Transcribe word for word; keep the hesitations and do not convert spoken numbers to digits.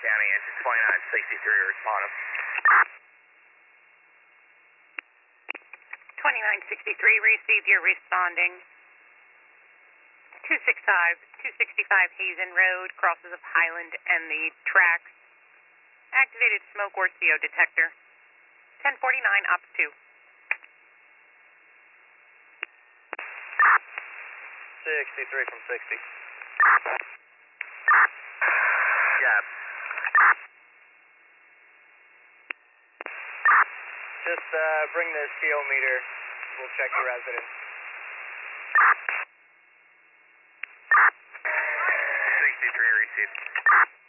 County, engine twenty-nine sixty-three, responding. twenty-nine sixty-three, received, you're responding. two sixty-five, two sixty-five Hazen Road, crosses of Highland and the tracks. Activated smoke or C O detector. ten forty-nine, ops two. sixty-three from sixty. Yeah. Just uh, bring the C O meter. We'll check the residence. sixty-three received.